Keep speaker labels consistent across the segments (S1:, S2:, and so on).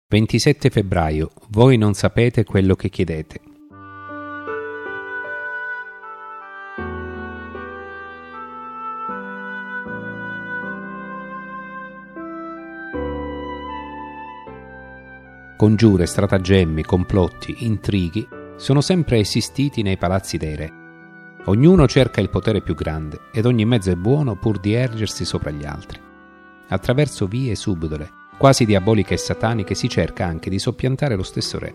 S1: 27 febbraio. Voi non sapete quello che chiedete. Congiure, stratagemmi, complotti, intrighi sono sempre esistiti nei palazzi dei re. Ognuno cerca il potere più grande ed ogni mezzo è buono pur di ergersi sopra gli altri. Attraverso vie subdole, quasi diaboliche e sataniche, si cerca anche di soppiantare lo stesso re.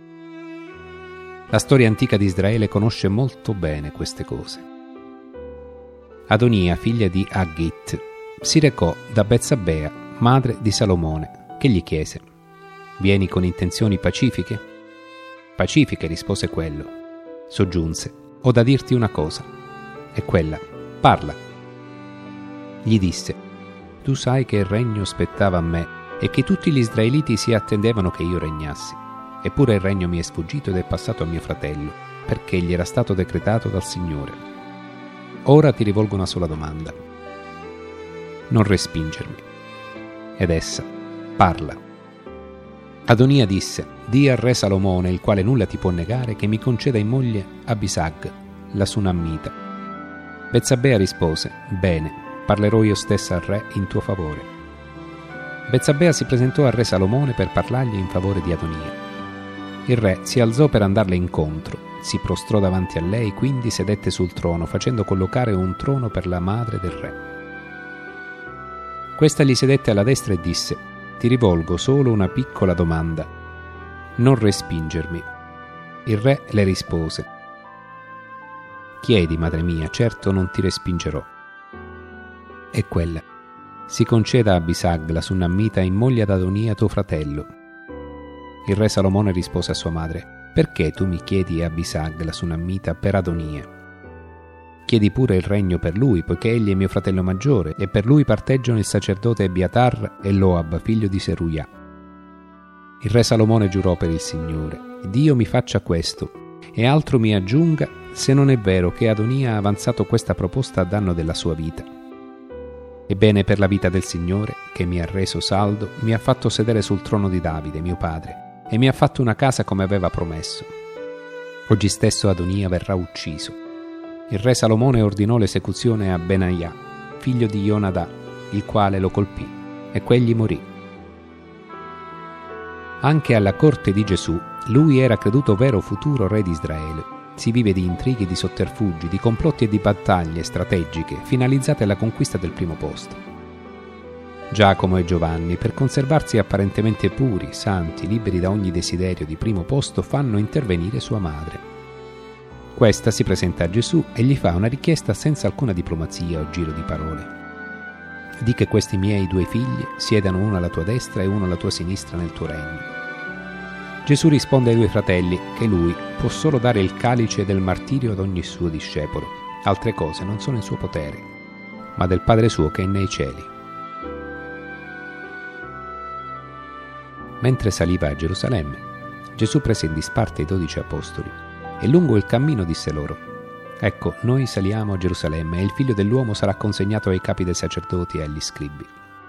S1: La storia antica di Israele conosce molto bene queste cose. Adonia, figlia di Haggit, si recò da Betsabea, madre di Salomone, che gli chiese: «Vieni con intenzioni pacifiche?» «Pacifiche», rispose quello. Soggiunse: «Ho da dirti una cosa». E quella: «Parla». Gli disse: «Tu sai che il regno spettava a me e che tutti gli israeliti si attendevano che io regnassi. Eppure il regno mi è sfuggito ed è passato a mio fratello, perché gli era stato decretato dal Signore. Ora ti rivolgo una sola domanda. Non respingermi». Ed essa: «Parla». Adonia disse: «Dì al re Salomone, il quale nulla ti può negare, che mi conceda in moglie Abisag, la Sunammita». Betsabea rispose: «Bene, parlerò io stessa al re in tuo favore». Betsabea si presentò al re Salomone per parlargli in favore di Adonia. Il re si alzò per andarle incontro, si prostrò davanti a lei, quindi sedette sul trono, facendo collocare un trono per la madre del re. Questa gli sedette alla destra e disse: «Ti rivolgo solo una piccola domanda. Non respingermi». Il re le rispose: «Chiedi, madre mia, certo non ti respingerò». E quella: «Si conceda a Abisag, la Sunammita, in moglie ad Adonia tuo fratello». Il re Salomone rispose a sua madre: «Perché tu mi chiedi Abisag, la Sunammita, per Adonia? Chiedi pure il regno per lui, poiché egli è mio fratello maggiore, e per lui parteggiano il sacerdote Ebiatar e Loab, figlio di Seruia». Il re Salomone giurò per il Signore: «Dio mi faccia questo, e altro mi aggiunga, se non è vero che Adonia ha avanzato questa proposta a danno della sua vita. Ebbene, per la vita del Signore, che mi ha reso saldo, mi ha fatto sedere sul trono di Davide, mio padre, e mi ha fatto una casa come aveva promesso. Oggi stesso Adonia verrà ucciso». Il re Salomone ordinò l'esecuzione a Benaia, figlio di Ionadà, il quale lo colpì, e quegli morì. Anche alla corte di Gesù, lui era creduto vero futuro re di Israele. Si vive di intrighi, di sotterfugi, di complotti e di battaglie strategiche finalizzate alla conquista del primo posto. Giacomo e Giovanni, per conservarsi apparentemente puri, santi, liberi da ogni desiderio di primo posto, fanno intervenire sua madre. Questa si presenta a Gesù e gli fa una richiesta senza alcuna diplomazia o giro di parole. «Di che questi miei 2 figli siedano uno alla tua destra e uno alla tua sinistra nel tuo regno». Gesù risponde ai 2 fratelli che lui può solo dare il calice del martirio ad ogni suo discepolo. Altre cose non sono in suo potere, ma del Padre suo che è nei cieli. Mentre saliva a Gerusalemme, Gesù prese in disparte i 12 apostoli e lungo il cammino disse loro: «Ecco, noi saliamo a Gerusalemme e il figlio dell'uomo sarà consegnato ai capi dei sacerdoti e agli scribi.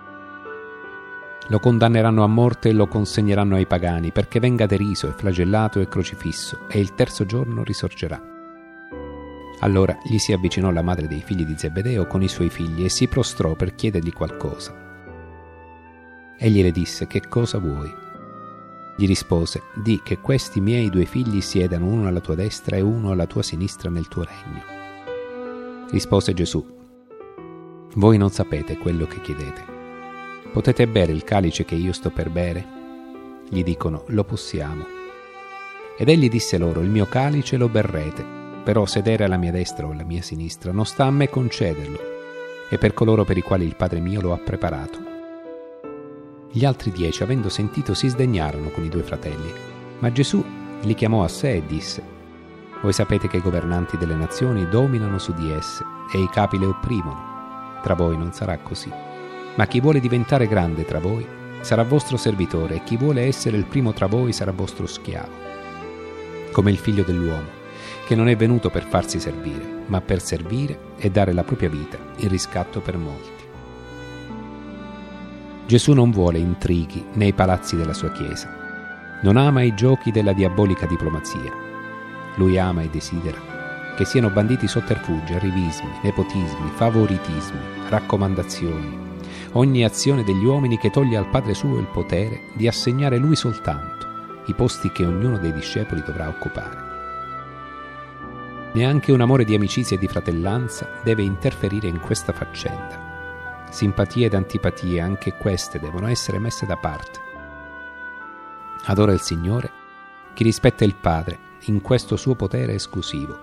S1: Lo condanneranno a morte e lo consegneranno ai pagani, perché venga deriso e flagellato e crocifisso, e il terzo giorno risorgerà». Allora gli si avvicinò la madre dei figli di Zebedeo con i suoi figli e si prostrò per chiedergli qualcosa. Egli le disse: «Che cosa vuoi?» Gli rispose: «Di che questi miei 2 figli siedano uno alla tua destra e uno alla tua sinistra nel tuo regno». Rispose Gesù: «Voi non sapete quello che chiedete. Potete bere il calice che io sto per bere?» Gli dicono: «Lo possiamo». Ed egli disse loro: «Il mio calice lo berrete, però sedere alla mia destra o alla mia sinistra non sta a me concederlo, è per coloro per i quali il Padre mio lo ha preparato». Gli altri 10, avendo sentito, si sdegnarono con i 2 fratelli. Ma Gesù li chiamò a sé e disse: «Voi sapete che i governanti delle nazioni dominano su di esse e i capi le opprimono. Tra voi non sarà così. Ma chi vuole diventare grande tra voi sarà vostro servitore, e chi vuole essere il primo tra voi sarà vostro schiavo. Come il figlio dell'uomo, che non è venuto per farsi servire, ma per servire e dare la propria vita in riscatto per molti». Gesù non vuole intrighi nei palazzi della sua Chiesa. Non ama i giochi della diabolica diplomazia. Lui ama e desidera che siano banditi sotterfugi, arrivismi, nepotismi, favoritismi, raccomandazioni, ogni azione degli uomini che toglie al Padre suo il potere di assegnare lui soltanto i posti che ognuno dei discepoli dovrà occupare. Neanche un amore di amicizia e di fratellanza deve interferire in questa faccenda. Simpatie ed antipatie, anche queste, devono essere messe da parte. Adora il Signore chi rispetta il Padre in questo suo potere esclusivo.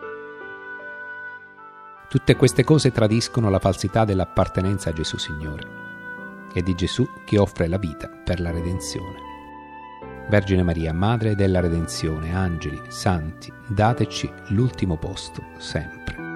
S1: Tutte queste cose tradiscono la falsità dell'appartenenza a Gesù Signore e di Gesù che offre la vita per la redenzione. Vergine Maria, Madre della Redenzione, angeli, santi, dateci l'ultimo posto sempre.